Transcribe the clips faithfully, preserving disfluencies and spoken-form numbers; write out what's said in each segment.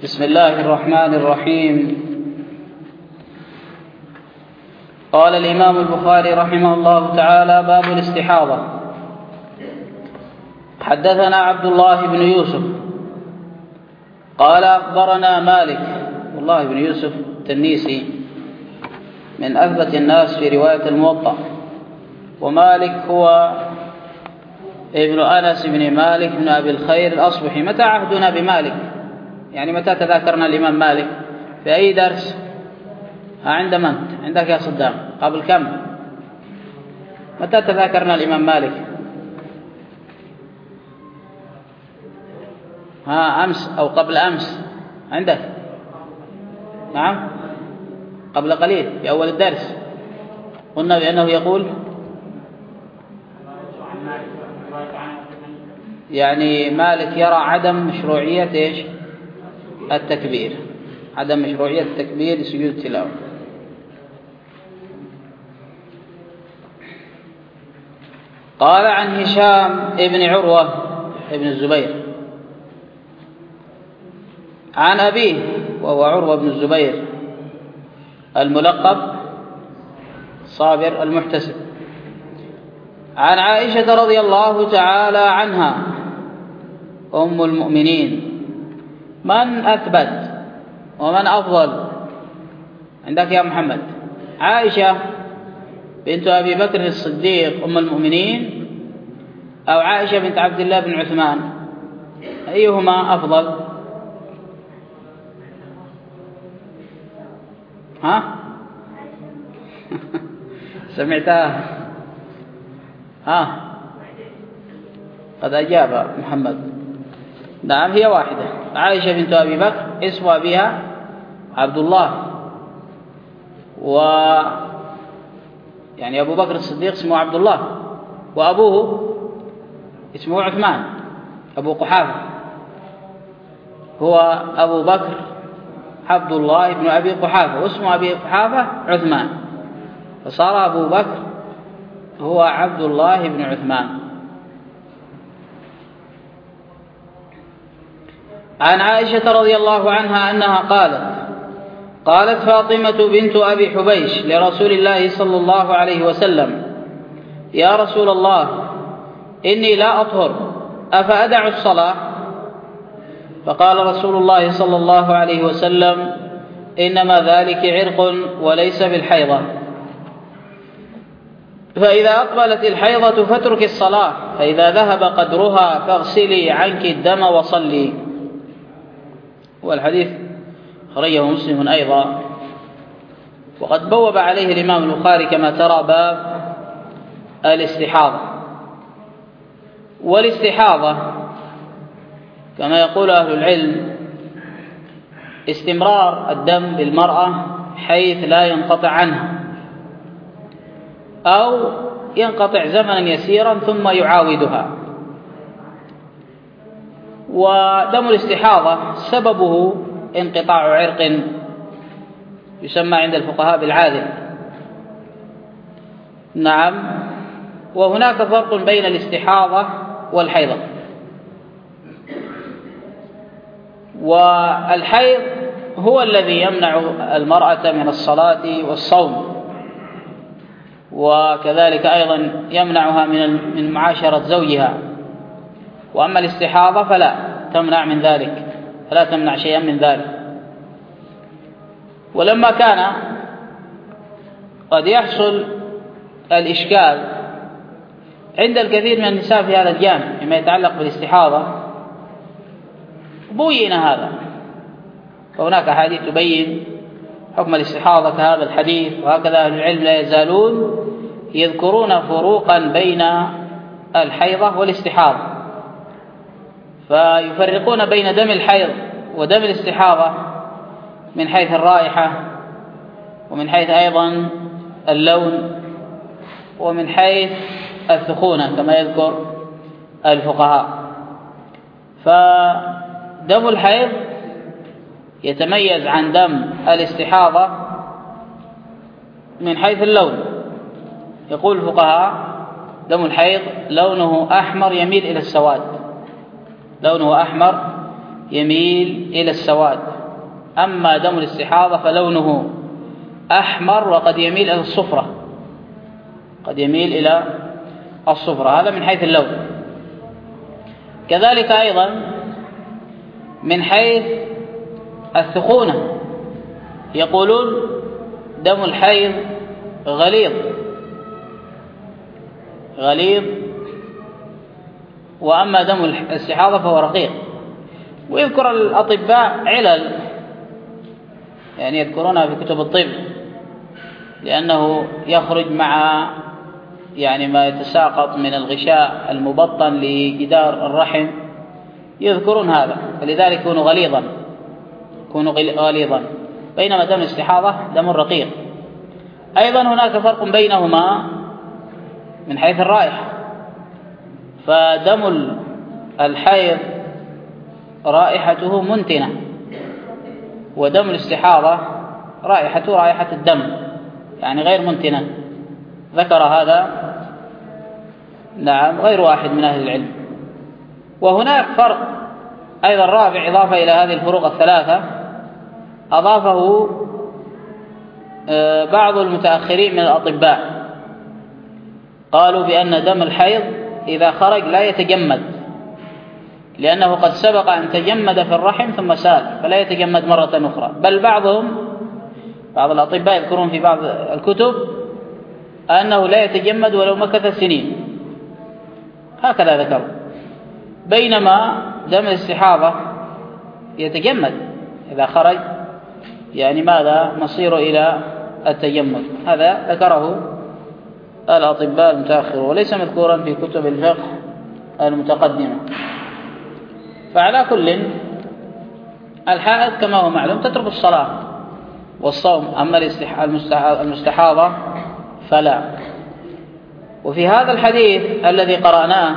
بسم الله الرحمن الرحيم. قال الإمام البخاري رحمه الله تعالى: باب الاستحاضة. حدثنا عبد الله بن يوسف قال أخبرنا مالك، والله بن يوسف التنيسي من أثبت الناس في رواية الموطأ، ومالك هو ابن أنس بن مالك بن أبي الخير الأصبحي. متى عهدنا بمالك؟ يعني متى تذاكرنا الإمام مالك؟ في أي درس؟ عند من؟ عندك يا صدام؟ قبل كم؟ متى تذاكرنا الإمام مالك؟ ها، أمس أو قبل أمس؟ عندك؟ نعم، قبل قليل في أول الدرس قلنا بأنه يقول يعني مالك يرى عدم مشروعية إيش؟ التكبير، عدم مشروعية التكبير لسجود التلاوة. قال عن هشام ابن عروة ابن الزبير عن أبيه وهو عروة بن الزبير الملقب صابر المحتسب، عن عائشة رضي الله تعالى عنها أم المؤمنين. من أثبت ومن أفضل عندك يا محمد؟ عائشة بنت أبي بكر الصديق أم المؤمنين أو عائشة بنت عبد الله بن عثمان؟ أيهما أفضل؟ ها؟ سمعتها؟ ها؟ قد أجاب محمد. نعم، هي واحدة، عائشة بنت أبي بكر اسم أبيها عبد الله، و يعني أبو بكر الصديق اسمه عبد الله، وأبوه اسمه عثمان أبو قحافة، هو أبو بكر عبد الله بن أبي قحافة واسم أبي قحافة عثمان، فصار أبو بكر هو عبد الله بن عثمان. عن عائشة رضي الله عنها أنها قالت: قالت فاطمة بنت أبي حبيش لرسول الله صلى الله عليه وسلم: يا رسول الله، إني لا أطهر، أفأدع الصلاة؟ فقال رسول الله صلى الله عليه وسلم: إنما ذلك عرق وليس بالحيضة، فإذا أقبلت الحيضة فاترك الصلاة، فإذا ذهب قدرها فاغسلي عنك الدم وصلي. والحديث خرجه مسلم أيضا، وقد بوب عليه الإمام البخاري كما ترى باب الاستحاضة. والاستحاضة كما يقول أهل العلم استمرار الدم للمرأة حيث لا ينقطع عنها أو ينقطع زمنا يسيرا ثم يعاودها. ودم الاستحاضة سببه انقطاع عرق يسمى عند الفقهاء بالعاذل. نعم، وهناك فرق بين الاستحاضة والحيضة. والحيض هو الذي يمنع المرأة من الصلاة والصوم، وكذلك أيضا يمنعها من من معاشرة زوجها. وأما الاستحاضة فلا تمنع من ذلك، فلا تمنع شيئا من ذلك. ولما كان قد يحصل الإشكال عند الكثير من النساء في هذا الجانب فيما يتعلق بالاستحاضة، بين هذا، فهناك أحاديث تبين حكم الاستحاضة كهذا الحديث، وهكذا أهل العلم لا يزالون يذكرون فروقا بين الحيضة والاستحاضة، فيفرقون بين دم الحيض ودم الاستحاضة من حيث الرائحة، ومن حيث أيضا اللون، ومن حيث الثخونة كما يذكر الفقهاء. فدم الحيض يتميز عن دم الاستحاضة من حيث اللون. يقول الفقهاء: دم الحيض لونه أحمر يميل إلى السواد، لونه أحمر يميل إلى السواد، أما دم الاستحاضة فلونه أحمر وقد يميل إلى الصفرة، قد يميل إلى الصفرة، هذا من حيث اللون. كذلك أيضا من حيث الثخونة، يقولون دم الحيض غليظ غليظ وأما دم الاستحاضة فهو رقيق. ويذكر الأطباء علل، يعني يذكرونها في كتب الطب، لأنه يخرج مع يعني ما يتساقط من الغشاء المبطن لجدار الرحم، يذكرون هذا، فلذلك يكون غليظا يكون غليظا بينما دم الاستحاضة دم رقيق. أيضا هناك فرق بينهما من حيث الرائحة، فدم الحيض رائحته منتنة، ودم الاستحاضة رائحته رائحة الدم، يعني غير منتنة. ذكر هذا نعم غير واحد من أهل العلم. وهناك فرق أيضا رابع إضافة إلى هذه الفروق الثلاثة، أضافه بعض المتأخرين من الأطباء، قالوا بأن دم الحيض إذا خرج لا يتجمد، لأنه قد سبق أن تجمد في الرحم ثم سال، فلا يتجمد مرة أخرى. بل بعضهم بعض الأطباء يذكرون في بعض الكتب أنه لا يتجمد ولو مكث سنين، هكذا ذكروا. بينما دم الاستحاضة يتجمد إذا خرج، يعني ماذا مصير إلى التجمد، هذا ذكره الأطباء المتأخرون وليس مذكورا في كتب الفقه المتقدمة. فعلى كل الحائض كما هو معلوم تترك الصلاة والصوم، أما المستحاضة فلا. وفي هذا الحديث الذي قرأناه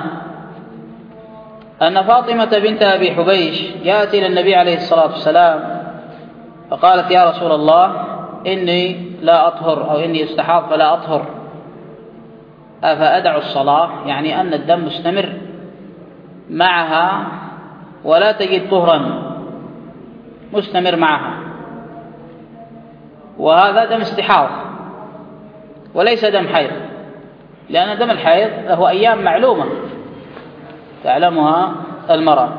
أن فاطمة بنت أبي حبيش جاءت إلى النبي عليه الصلاة والسلام فقالت: يا رسول الله، إني لا أطهر، أو إني استحاض فلا أطهر، أفأدع الصلاة؟ يعني أن الدم مستمر معها ولا تجد طهرا، مستمر معها، وهذا دم استحاض وليس دم حيض، لأن دم الحيض له أيام معلومة تعلمها المرأة.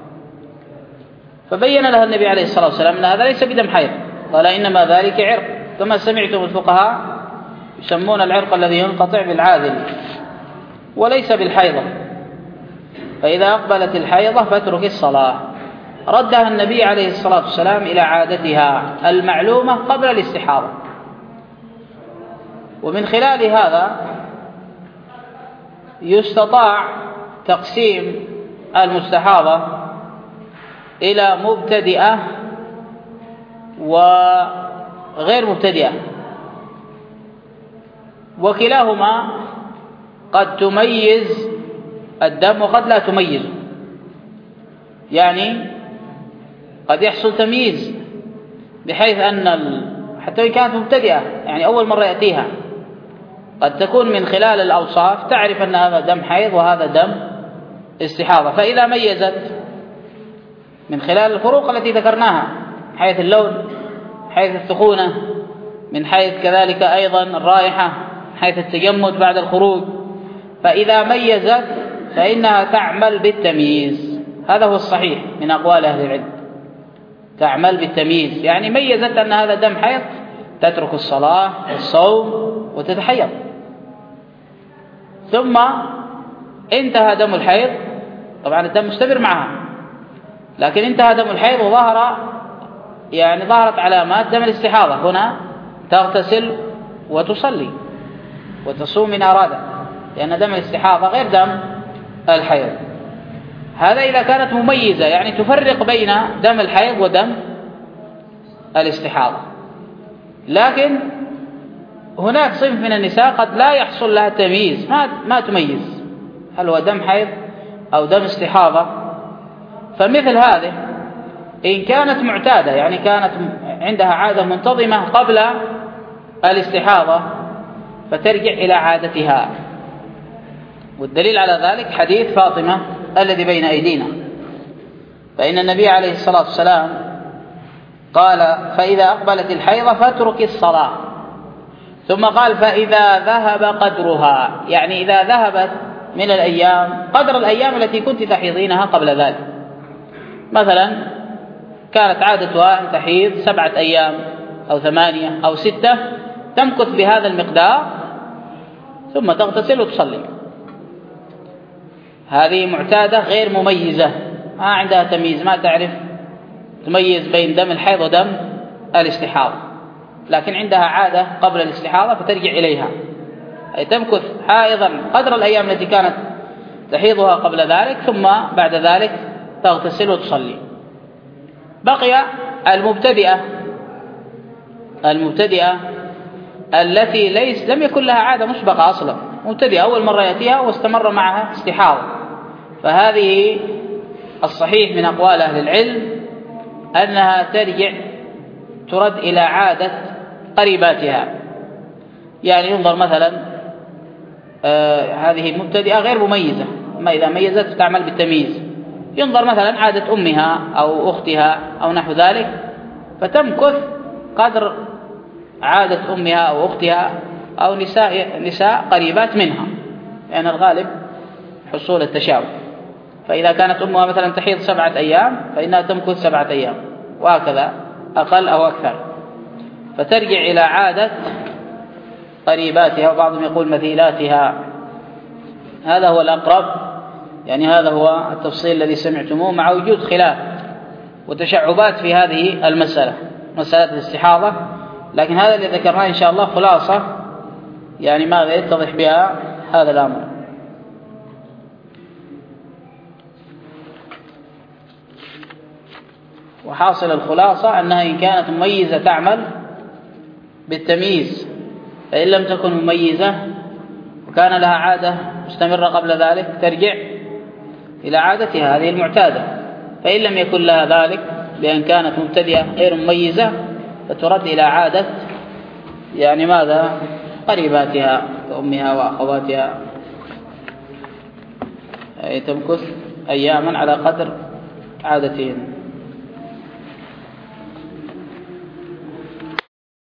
فبين لها النبي عليه الصلاة والسلام أن هذا ليس بدم حيض، قال: إنما ذلك عرق، كما سمعتم الفقهاء يسمون العرق الذي ينقطع بالعاذل وليس بالحيضة، فإذا أقبلت الحيضة فاترك الصلاة. ردها النبي عليه الصلاة والسلام إلى عادتها المعلومة قبل الاستحاضة. ومن خلال هذا يستطاع تقسيم المستحاضة إلى مبتدئة وغير مبتدئة، وكلاهما قد تميز الدم وقد لا تميز، يعني قد يحصل تمييز بحيث أن ال... حتى وإن كانت مبتدئة، يعني أول مرة يأتيها، قد تكون من خلال الأوصاف تعرف أن هذا دم حيض وهذا دم استحاضة. فإذا ميزت من خلال الفروق التي ذكرناها، من حيث اللون، من حيث السخونة، من حيث كذلك أيضا الرائحة، من حيث التجمد بعد الخروج، فإذا ميزت فإنها تعمل بالتمييز. هذا هو الصحيح من أقوال أهل العلم، تعمل بالتمييز، يعني ميزت أن هذا دم حيض تترك الصلاة والصوم وتتحيض. ثم انتهى دم الحيض، طبعا الدم مستمر معها، لكن انتهى دم الحيض وظهر يعني ظهرت علامات دم الاستحاضة، هنا تغتسل وتصلي وتصوم إن أرادت، لأن دم الاستحاضة غير دم الحيض. هذا إذا كانت مميزة، يعني تفرق بين دم الحيض ودم الاستحاضة. لكن هناك صنف من النساء قد لا يحصل لها تمييز، ما ما تميز هل هو دم حيض أو دم استحاضة. فمثل هذه إن كانت معتادة، يعني كانت عندها عادة منتظمة قبل الاستحاضة، فترجع إلى عادتها. والدليل على ذلك حديث فاطمة الذي بين أيدينا، فإن النبي عليه الصلاة والسلام قال فإذا أقبلت الحيضة فاترك الصلاة، ثم قال فإذا ذهب قدرها، يعني إذا ذهبت من الأيام قدر الأيام التي كنت تحيضينها قبل ذلك. مثلا كانت عادتها أن تحيض سبعة أيام أو ثمانية أو ستة، تمكث بهذا المقدار ثم تغتسل وتصلي. هذه معتادة غير مميزة، ما عندها تمييز، ما تعرف تميز بين دم الحيض ودم الاستحاضة، لكن عندها عادة قبل الاستحاضة فترجع إليها، أي تمكث حائضا قدر الأيام التي كانت تحيضها قبل ذلك، ثم بعد ذلك تغتسل وتصلي. بقي المبتدئة المبتدئة التي ليس لم يكن لها عادة مسبقة أصلا، مبتدئة أول مرة يأتيها واستمر معها استحاضة، فهذه الصحيح من أقوال أهل العلم أنها ترجع ترد إلى عادة قريباتها. يعني ينظر مثلا آه هذه مبتدئة غير مميزة، أما إذا ميزت تعمل بالتمييز، ينظر مثلا عادة أمها أو أختها أو نحو ذلك، فتمكث قدر عادة أمها أو أختها أو نساء, نساء قريبات منها، يعني الغالب حصول التشابه. فإذا كانت أمها مثلا تحيض سبعة أيام فإنها تمكث سبعة أيام، وهكذا أقل أو أكثر، فترجع إلى عادة قريباتها، وبعضهم يقول مثيلاتها. هذا هو الأقرب، يعني هذا هو التفصيل الذي سمعتموه، مع وجود خلاف وتشعبات في هذه المسألة، مسألة الاستحاضة، لكن هذا اللي ذكرناه إن شاء الله خلاصة، يعني ماذا يتضح بها هذا الأمر. وحاصل الخلاصة أنها إن كانت مميزة تعمل بالتمييز، فإن لم تكن مميزة وكان لها عادة مستمرة قبل ذلك ترجع إلى عادتها هذه المعتادة، فإن لم يكن لها ذلك بأن كانت مبتدئة غير مميزة فترد إلى عادة يعني ماذا قريباتها كأمها وأخواتها، أي تمكث أياما على قدر عادتهن.